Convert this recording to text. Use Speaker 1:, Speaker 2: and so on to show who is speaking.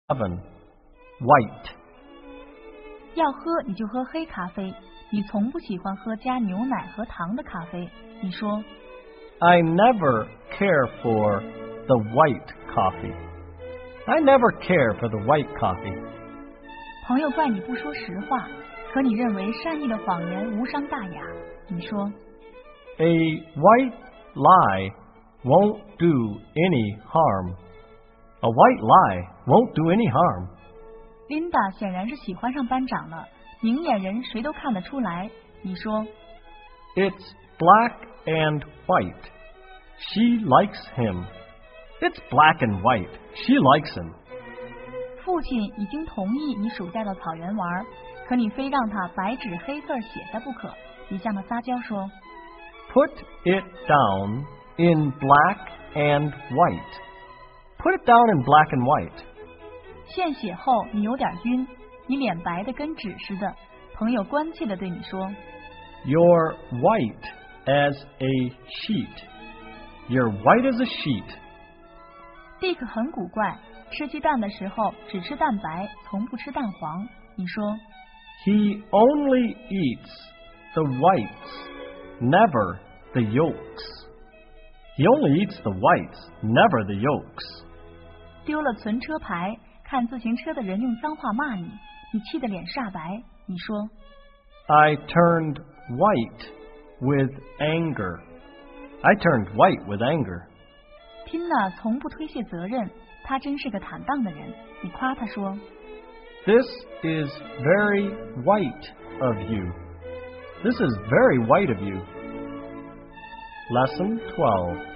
Speaker 1: 7. White.
Speaker 2: 要喝你就喝黑咖啡，你从不喜欢喝加牛奶和糖的咖啡。你说
Speaker 1: I never care for the white coffee. I never care for the white coffee.
Speaker 2: 朋友怪你不说实话，可你认为善意的谎言无伤大雅。你说
Speaker 1: A white lie won't do any harm. A white lie won't do any harm.
Speaker 2: 琳达显然是喜欢上班长了，明眼人谁都看得出来。你说
Speaker 1: It's black and white. She likes him. It's black and white. She likes him.
Speaker 2: 父亲已经同意你暑假到草原玩，可你非让他白纸黑字写下不可。你向他撒娇说
Speaker 1: Put it down in black and white. Put it down in black and white.
Speaker 2: 献血后你有点晕，你脸白的跟纸似的。朋友关切的对你说
Speaker 1: You're white as a sheet. You're white as a sheet.
Speaker 2: 蒂克很古怪，吃鸡蛋的时候只吃蛋白，从不吃蛋黄。你说
Speaker 1: He only eats the whites, never the yolks. He only eats the whites, never the yolks.
Speaker 2: 丢了存车牌，看自行车的人用脏话骂你，你气得脸煞白。你说
Speaker 1: I turned white with anger. I turned white with anger.
Speaker 2: 缇娜从不推卸责任，她真是个坦荡的人。你夸她说
Speaker 1: This is very white of you. This is very white of you. Lesson 12.